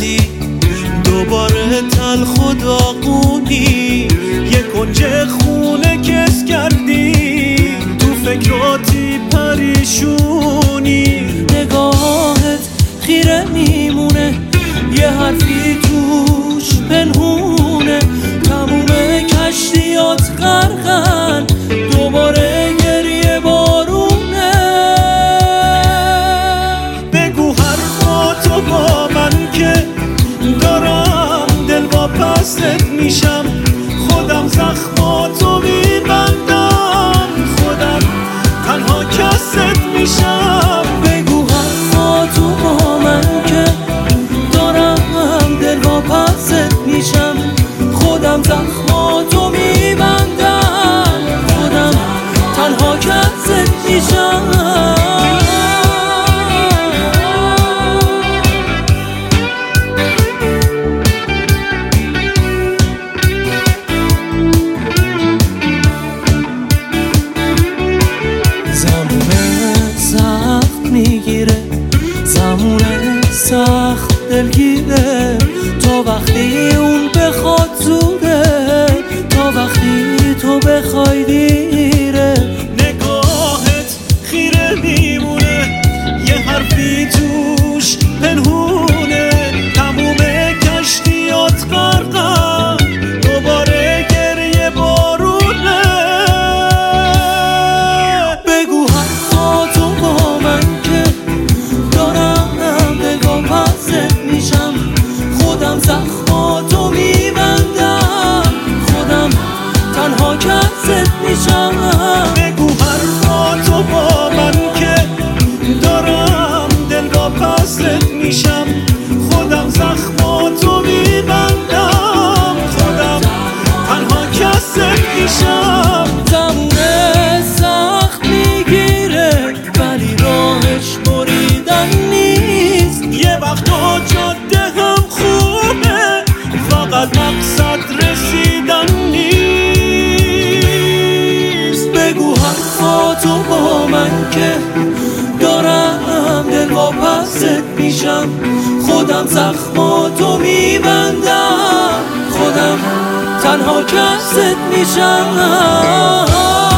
کردی دوباره تلخ و داغونی، یه کنج خونه کس کردی، تو فکراتی پریشونی. نگاهت خیره میمونه، یه حرفی توش پنهونه، تموم کشتیات غرقن، دوباره گریه بارونه. بگو حرفاتو با من که دارم دل واپست میشم، خودم زخماتو میبندم، خودم تنها کست میشم. بگو حرفاتو با من که دارم دل واپست میشم، خودم زخماتو میبندم، خودم تنها کست میشم. زمونه سخت دلگیره، تا وقتی اون بخواد زوده، تا وقتی تو بخوای دیره. نگاهت خیره میمونه، یه حرفی توش پنهونه، تموم کشتیات غرقن، دوباره گریه بارونه. بگو حرفاتو با من که دارم دل واپست میشم، خودم زخماتو میبندم، خودم تنها کست میشم. بگو حرفاتو با من که دارم دل واپست میشم، خودم زخماتو میبندم، خودم تنها کست میشم. زمونه سخت میگیره ولی راهش بریدن نیست، یه وقتا جاده هم خوبه فقط مقصد رسیدن نیست. بگو حرفاتو با من که دارم دل واپست میشم، خودم زخماتو میبندم، خودم تنها کست میشم.